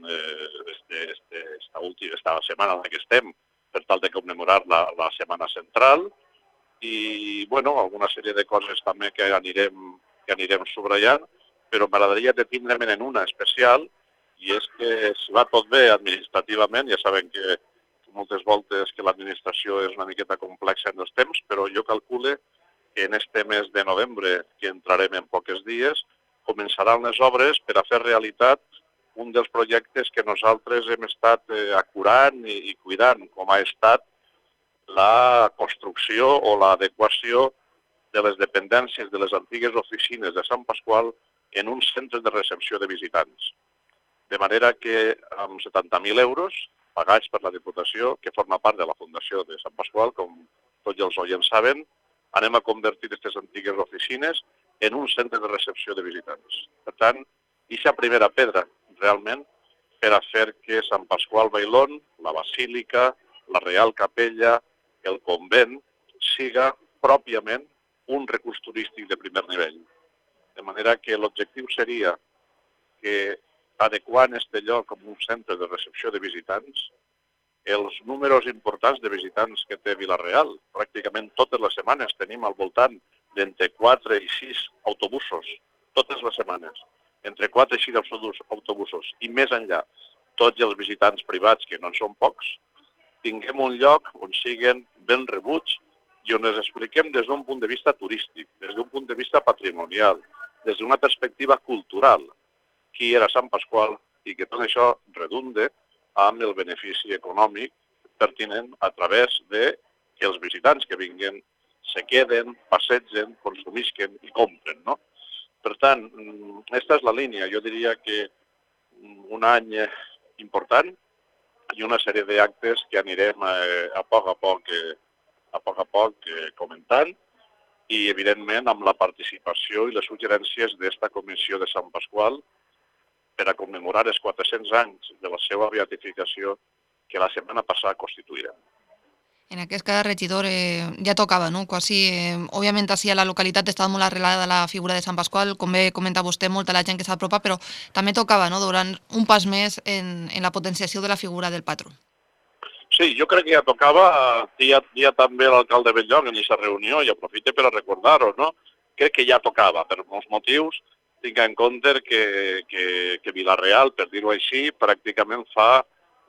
esta setmana en què estem, per tal de commemorar la Setmana Central. I, bueno, alguna sèrie de coses també que anirem subratllant, però m'agradaria detindre'm en una especial, i és que si va tot bé administrativament, ja sabem que moltes voltes que l'administració és una miqueta complexa en els temps, però jo calcule que en este mes de novembre, que entrarem en pocs dies, començaran les obres per a fer realitat un dels projectes que nosaltres hem estat acurant i cuidant, com ha estat la construcció o l'adequació de les dependències de les antigues oficines de Sant Pasqual en un centre de recepció de visitants. De manera que amb 70.000 euros pagats per la Diputació, que forma part de la Fundació de Sant Pasqual, com tots els oients saben, anem a convertir aquestes antigues oficines en un centre de recepció de visitants. Per tant, aquesta primera pedra, realment, per a fer que Sant Pasqual Bailón, la Basílica, la Real Capella, el convent, siga pròpiament un recurs turístic de primer nivell. De manera que l'objectiu seria que adequant este lloc com un centre de recepció de visitants, els números importants de visitants que té Vila-real, pràcticament totes les setmanes tenim al voltant d'entre 4 i 6 autobusos, totes les setmanes, entre 4 i 6 autobusos, i més enllà, tots els visitants privats, que no en són pocs, tinguem un lloc on siguin ben rebuts i on els expliquem des d'un punt de vista turístic, des d'un punt de vista patrimonial, des d'una perspectiva cultural, qui era Sant Pasqual, i que tot això redunde amb el benefici econòmic pertinent a través de que els visitants que vinguen se queden, passegen, consumisquen i compren, no? Per tant, aquesta és la línia. Jo diria que un any important i una sèrie d'actes que anirem a poc a poc comentant i, evidentment, amb la participació i les suggerències d'esta comissió de Sant Pasqual per a commemorar els 400 anys de la seva beatificació que la setmana passada constituirem. En aquest cas, regidor, ja tocava, no? Quasi, òbviament, així a la localitat està molt arrelada la figura de Sant Pasqual, com bé comenta vostè, molta la gent que s'apropa, però també tocava, no?, donar un pas més en la potenciació de la figura del patró. Sí, jo crec que ja tocava, dia també l'alcalde Belllong en aquesta reunió, i aprofite per a recordar-ho, no? Crec que ja tocava, per molts motius. Tinc en compte que Vila-real, per dir-ho així, pràcticament fa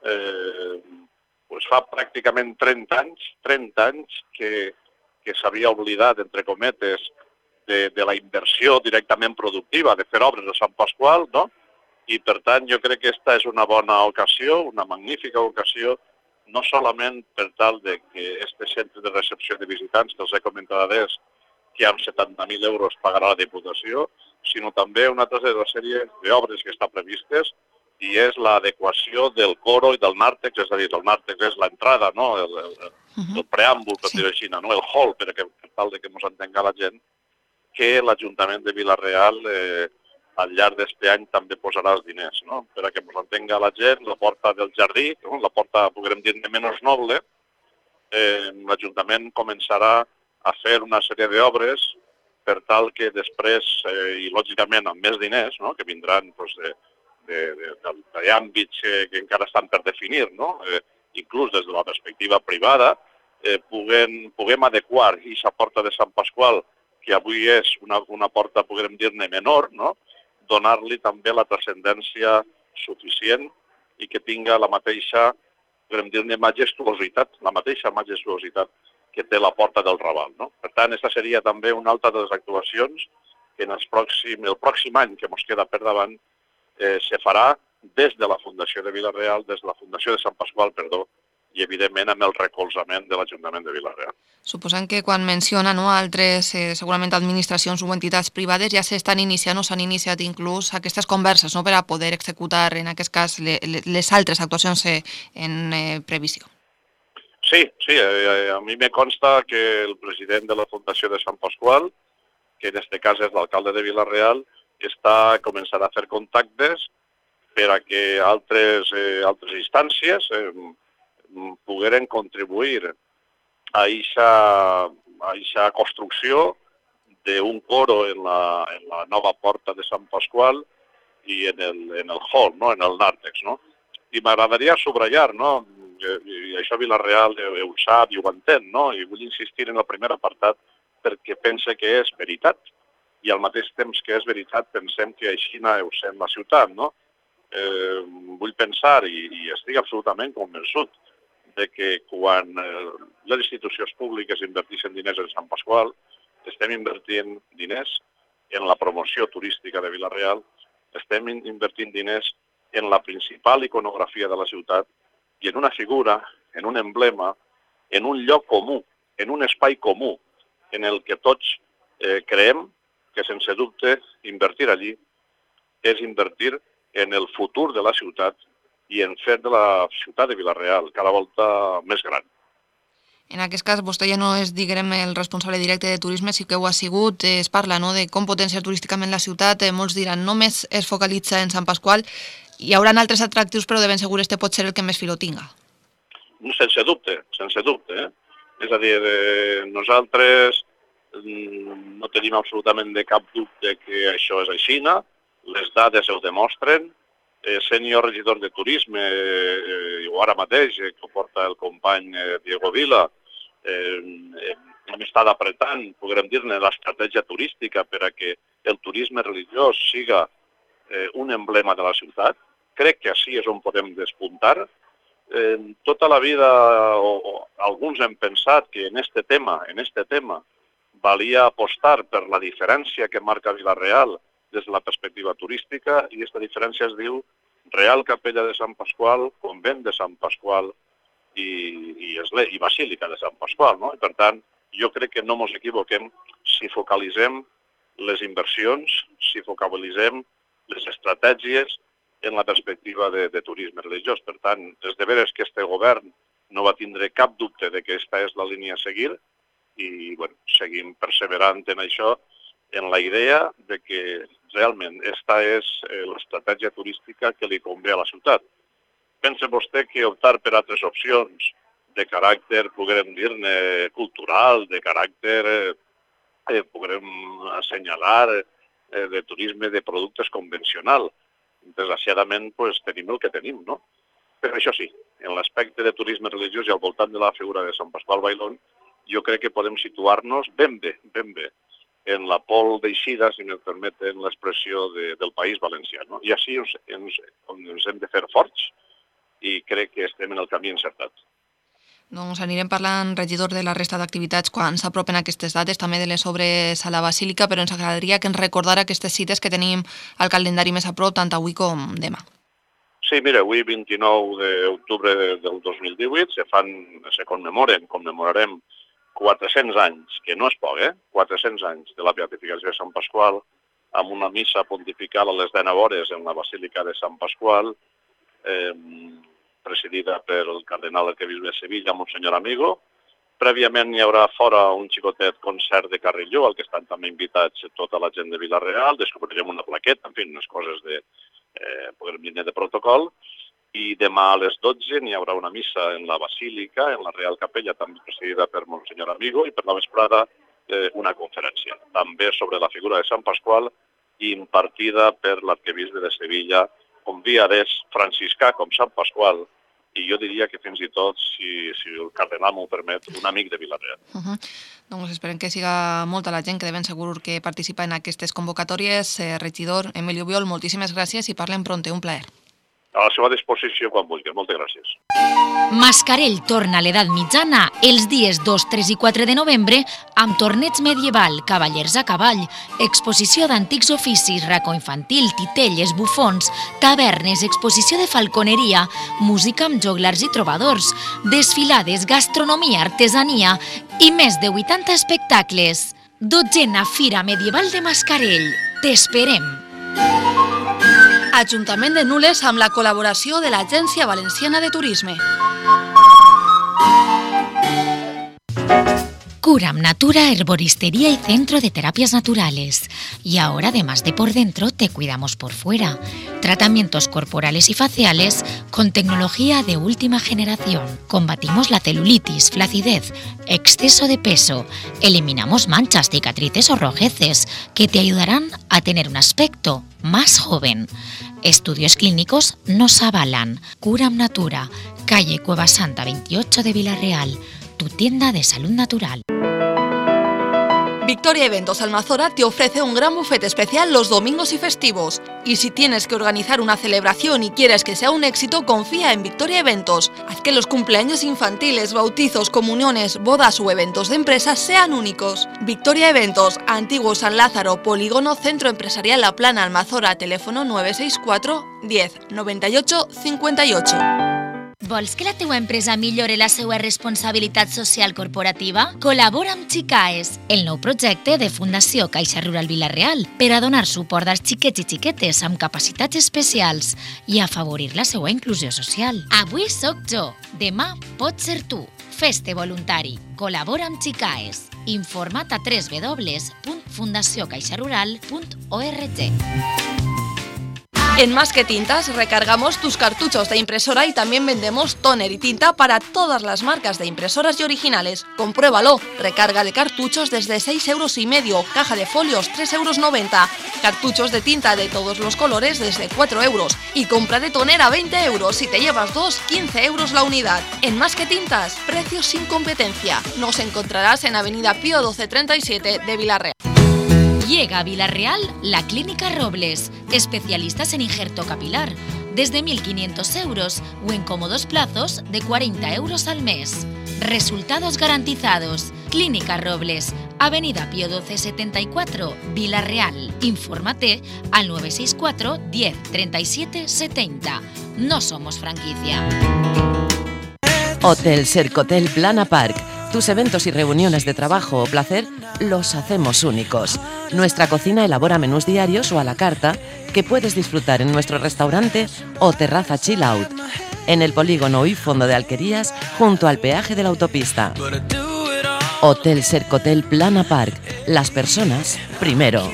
pràcticament 30 anys que s'havia oblidat, entre cometes, de la inversió directament productiva, de fer obres a Sant Pasqual, no? I, per tant, jo crec que aquesta és una bona ocasió, una magnífica ocasió, no solament per tal de que este centre de recepció de visitants, que els he comentat adés, que amb 70.000 euros pagarà la Diputació, sinó també una altra sèrie d'obres que estan previstes, i és l'adequació del coro i del nàrtex, és a dir, el nàrtex és l'entrada, no? El preàmbul, per dir-ho així, no? El hall, per tal que ens entenga la gent, que l'Ajuntament de Vila-real al llarg d'aquest any també posarà els diners, no? Per a que ens entenga la gent, la porta del jardí, no? La porta, podrem dir-ne, menys noble, l'Ajuntament començarà a fer una sèrie d'obres per tal que després, i lògicament amb més diners, no? Que vindran d'àmbits que encara estan per definir, no? Inclús des de la perspectiva privada, puguem adequar aquesta porta de Sant Pasqual, que avui és una porta, podem dir-ne, menor, no? Donar-li també la transcendència suficient i que tinga la mateixa, podem dir-ne, majestuositat, la mateixa majestuositat que té la porta del Raval, no? Per tant, aquesta seria també una altra de les actuacions que el pròxim any que ens queda per davant se farà des de la Fundació de Vila-real, des de la Fundació de Sant Pasqual, perdó, i evidentment amb el recolzament de l'Ajuntament de Vila-real. Suposant que quan menciona altres, segurament administracions o entitats privades, ja s'estan iniciant o s'han iniciat inclús aquestes converses per a poder executar, en aquest cas, les altres actuacions en previsió. Sí, a mi me consta que el president de la Fundació de Sant Pasqual, que en aquest cas és l'alcalde de Vila-real, començarà a fer contactes per a que altres instàncies pogueren contribuir a aquesta construcció d'un coro en la nova porta de Sant Pasqual i en el hall, no? En el nàrtex, no? I m'agradaria subratllar, no? I això Vila-real ho sap i ho entén, no? I vull insistir en el primer apartat perquè pense que és veritat. I al mateix temps que és veritat pensem que així ho sent la ciutat, no? Vull pensar, i estic absolutament convençut, de que quan les institucions públiques inverteixen diners en Sant Pasqual, estem invertint diners en la promoció turística de Vila-real, estem invertint diners en la principal iconografia de la ciutat i en una figura, en un emblema, en un lloc comú, en un espai comú, en el que tots creiem que, sense dubte, invertir allí és invertir en el futur de la ciutat i en fer de la ciutat de Vila-real cada volta més gran. En aquest cas, vostè ja no és, diguem, el responsable directe de turisme, sí que ho ha sigut, es parla de com potenciar turísticament la ciutat, molts diran, només es focalitza en Sant Pasqual, hi haurà altres atractius, però de ben segur este pot ser el que més filo tinga. Sense dubte, És a dir, nosaltres no tenim absolutament de cap dubte que això és així, les dades ho demostren. Sènior regidor de turisme, o ara mateix, que ho porta el company Diego Vila, hem estat apretant, podrem dir-ne, l'estratègia turística per a que el turisme religiós siga un emblema de la ciutat. Crec que així és on podem despuntar. Tota la vida, alguns hem pensat que en este tema valia apostar per la diferència que marca Vila-real des de la perspectiva turística, i aquesta diferència es diu Real Capella de Sant Pasqual, Convent de Sant Pasqual i Basílica de Sant Pasqual, no? I per tant, jo crec que no ens equivoquem si focalitzem les inversions, si focalitzem les estratègies en la perspectiva de turisme religiós. Per tant, és de veres que este govern no va tindre cap dubte de que aquesta és la línia a seguir i seguim perseverant en això, en la idea de que realment aquesta és l'estratègia turística que li convé a la ciutat. Pensa vostè que optar per altres opcions de caràcter, podrem dir-ne, cultural, de caràcter, podrem assenyalar, de turisme de productes convencional. Desgraciadament, pues, tenim el que tenim, no? Però això sí, en l'aspecte de turisme religiós i al voltant de la figura de Sant Pasqual Bailón, jo crec que podem situar-nos ben bé, en la pol d'eixida, si me permeten l'expressió, del País Valencià. No? I així ens hem de fer forts i crec que estem en el camí encertat. Doncs anirem parlant, regidor, de la resta d'activitats quan s'apropen aquestes dates, també de les obres a la Basílica, però ens agradaria que ens recordara aquestes cites que tenim al calendari més a prop, tant avui com demà. Sí, mira, avui 29 d'octubre del 2018 commemorarem 400 anys, que no és poc, 400 anys de la beatificació de Sant Pasqual, amb una missa pontifical a les 19 hores en la Basílica de Sant Pasqual, presidida per el cardenal arquebisbe de Sevilla, Monsenyor Amigo. Prèviament hi haurà fora un xicotet concert de Carrilló, al que estan també invitats tota la gent de Vila-real, descobrirem una plaqueta, en fi, unes coses de protocol, i demà a les 12 n'hi haurà una missa en la Basílica, en la Real Capella, també presidida per Monsenyor Amigo, i per la vesprada una conferència, també sobre la figura de Sant Pasqual, impartida per l'arquebisbe de Sevilla, com viarès franciscà com Sant Pasqual, i jo diria que fins i tot, si el cardenal m'ho permet, un amic de Vila-real. Doncs esperem que siga molta la gent que de ben segur que participa en aquestes convocatòries. Regidor Emilio Biol, moltíssimes gràcies i parlem pronte, un plaer. A la seva disposició quan vulgui. Moltes gràcies. Mascarell torna a l'edat mitjana els dies 2, 3 i 4 de novembre amb torneig medieval, cavallers a cavall, exposició d'antics oficis, racó infantil, titelles, bufons, tavernes, exposició de falconeria, música amb joglars i trobadors, desfilades, gastronomia, artesania i més de 80 espectacles. 12a Fira Medieval de Mascarell. T'esperem! Ajuntament de Nules amb la col·laboració de l'Agència Valenciana de Turisme. Curam Natura, herboristería y centro de terapias naturales. Y ahora, además de por dentro, te cuidamos por fuera. Tratamientos corporales y faciales con tecnología de última generación. Combatimos la celulitis, flacidez, exceso de peso. Eliminamos manchas, cicatrices o rojeces que te ayudarán a tener un aspecto más joven. Estudios clínicos nos avalan. Curam Natura, calle Cueva Santa 28 de Vila-real. Tu tienda de salud natural. Victoria Eventos Almazora te ofrece un gran buffet especial los domingos y festivos. Y si tienes que organizar una celebración y quieres que sea un éxito, confía en Victoria Eventos. Haz que los cumpleaños infantiles, bautizos, comuniones, bodas o eventos de empresas sean únicos. Victoria Eventos, Antiguo San Lázaro, Polígono Centro Empresarial La Plana, Almazora, teléfono 964 10 98 58. Vols que la teua empresa millore la seva responsabilitat social corporativa? Col·labora amb Xicaes, el nou projecte de Fundació Caixa Rural Vila-real per a donar suport als xiquets i xiquetes amb capacitats especials i afavorir la seva inclusió social. Avui sóc jo, demà pots ser tu. Fes-te voluntari. Col·labora amb Xicaes. Informa't a www.fundaciocaixarural.org. En Más que Tintas recargamos tus cartuchos de impresora y también vendemos tóner y tinta para todas las marcas de impresoras y originales. Compruébalo. Recarga de cartuchos desde 6,5 €, caja de folios 3,90 €, cartuchos de tinta de todos los colores desde 4 € y compra de tóner a 20 €. Si te llevas 2, 15 € la unidad. En Más que Tintas, precios sin competencia. Nos encontrarás en Avenida Pío 1237 de Vila-real. Llega a Vila-real la Clínica Robles, especialistas en injerto capilar, desde 1.500 € o en cómodos plazos de 40 € al mes. Resultados garantizados. Clínica Robles, Avenida Pío 1274, Vila-real. Infórmate al 964 10 37 70. No somos franquicia. Hotel Sercotel Plana Park. Tus eventos y reuniones de trabajo o placer los hacemos únicos. Nuestra cocina elabora menús diarios o a la carta que puedes disfrutar en nuestro restaurante o terraza chill out, en el polígono y fondo de Alquerías, junto al peaje de la autopista. Hotel Sercotel Plana Park. Las personas primero.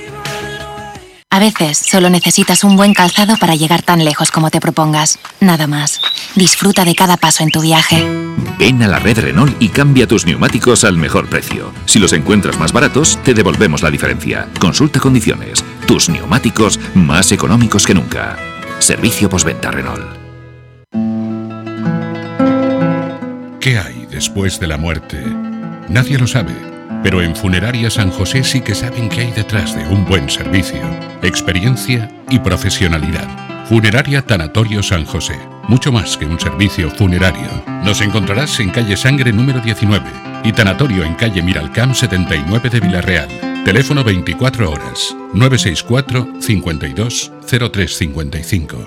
A veces solo necesitas un buen calzado para llegar tan lejos como te propongas. Nada más. Disfruta de cada paso en tu viaje. Ven a la red Renault y cambia tus neumáticos al mejor precio. Si los encuentras más baratos, te devolvemos la diferencia. Consulta condiciones. Tus neumáticos más económicos que nunca. Servicio postventa Renault. ¿Qué hay después de la muerte? Nadie lo sabe, pero en Funeraria San José sí que saben qué hay detrás de un buen servicio, experiencia y profesionalidad. Funeraria Tanatorio San José, mucho más que un servicio funerario. Nos encontrarás en calle Sangre número 19 y Tanatorio en calle Miralcamp 79 de Vilarreal. Teléfono 24 horas, 964 52 0355.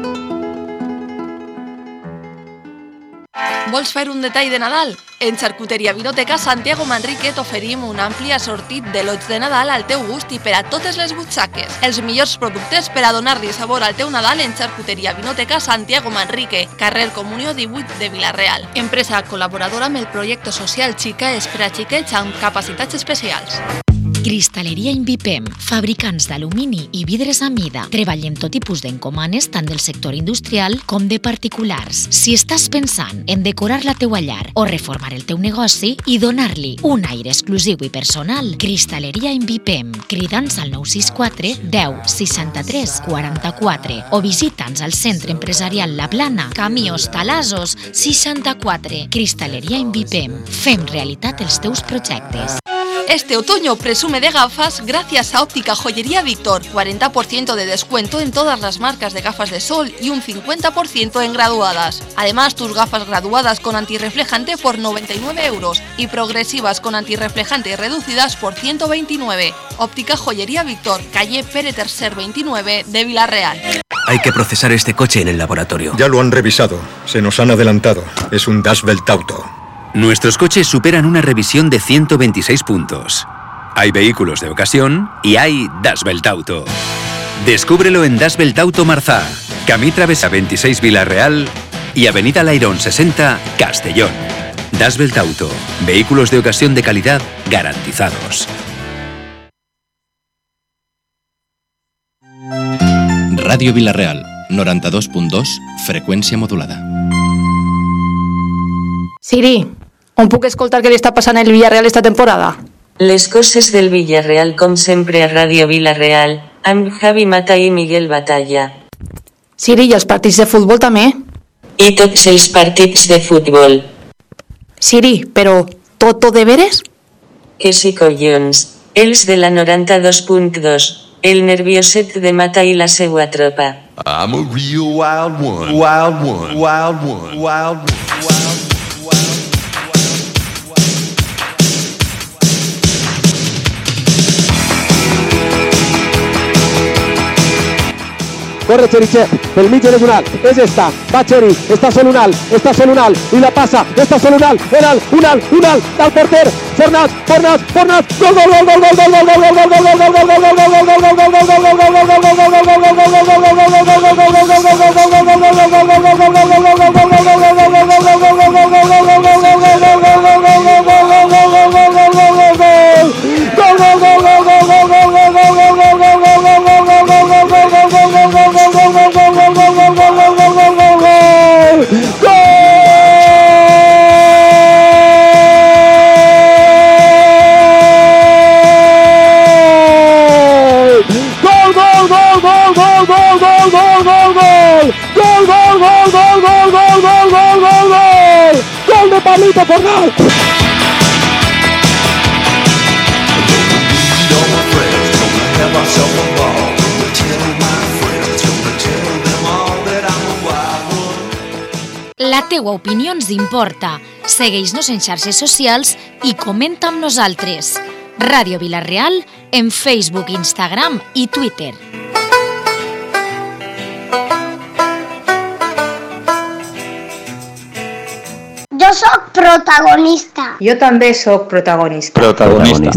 Vols fer un detall de Nadal? En Xarcuteria Vinoteca Santiago Manrique t'oferim un ampli assortit de lots de Nadal al teu gust i per a totes les butxaques. Els millors productes per a donar-li sabor al teu Nadal en Xarcuteria Vinoteca Santiago Manrique, carrer Comunió 18 de Vilareal. Empresa col·laboradora amb el projecte social Xica és per a xiquets amb capacitats especials. Cristaleria Invipem, fabricants d'alumini i vidres a mida. Treballem tot tipus d'encomanes tant del sector industrial com de particulars. Si estàs pensant en decorar la teua llar o reformar el teu negoci i donar-li un aire exclusiu i personal, Cristaleria Invipem. Crida'ns al 964 10 63 44 o visita'ns al Centre Empresarial La Plana, Camí Hostalazos 64. Cristaleria Invipem. Fem realitat els teus projectes. Este otoño presume de gafas gracias a Óptica Joyería Víctor. 40% de descuento en todas las marcas de gafas de sol y un 50% en graduadas. Además, tus gafas graduadas con antirreflejante por 99 euros y progresivas con antirreflejante reducidas por 129. Óptica Joyería Víctor, calle Pere Tercer 29 de Vilarreal. Hay que procesar este coche en el laboratorio. Ya lo han revisado. Se nos han adelantado. Es un Das Welt Auto. Nuestros coches superan una revisión de 126 puntos. Hay vehículos de ocasión y hay Das Welt Auto. Descúbrelo en Das Welt Auto Marzá, Camí Travessa 26 Vilarreal y Avenida Lairón 60 Castellón. Das Welt Auto, vehículos de ocasión de calidad garantizados. Radio Vilarreal, 92.2, freqüència modulada. Siri, on puc escoltar què li està passant al Villarreal esta temporada? Les coses del Villarreal com sempre a Radio Vilarreal, amb Javi Mata i Miguel Batalla. Siri, i els partits de futbol també? I tots els partits de futbol. Siri, però tot de veres? Que sí, collons. Els de la 92.2, el nervioset de Mata i la seua tropa. I'm a real wild one, wild one, wild one, wild one, wild one. Corre Cherichev, pel mig regional, és esta, va Cheri, està solo un alt, i la passa, està solo un alt, del porter, Fornàs, gol, gol, gol, gol, gol, gol, gol, gol, gol, gol, gol, gol, gol, gol de Pablito Fornal. La teua opinió ens importa. Segueix-nos en xarxes socials i comenta amb nosaltres. Ràdio Vilarreal en Facebook, Instagram i Twitter. Jo sóc protagonista. Jo també sóc protagonista. Protagonista.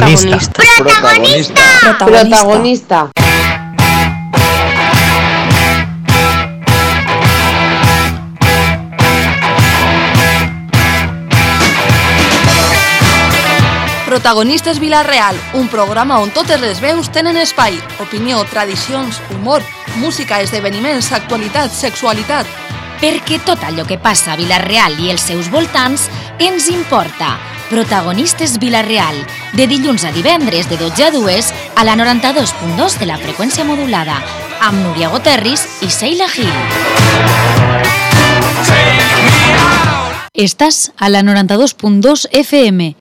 Protagonistes Vilarreal, un programa on totes les veus tenen espai. Opinió, tradicions, humor, música, esdeveniments, actualitat, sexualitat. perquè tot allò que passa a Vila-real i els seus voltants ens importa. Protagonistes Vila-real, de dilluns a divendres de 12 a 2 a la 92.2 de la freqüència modulada, amb Núria Goterris i Sheila Gil. Estàs a la 92.2 FM,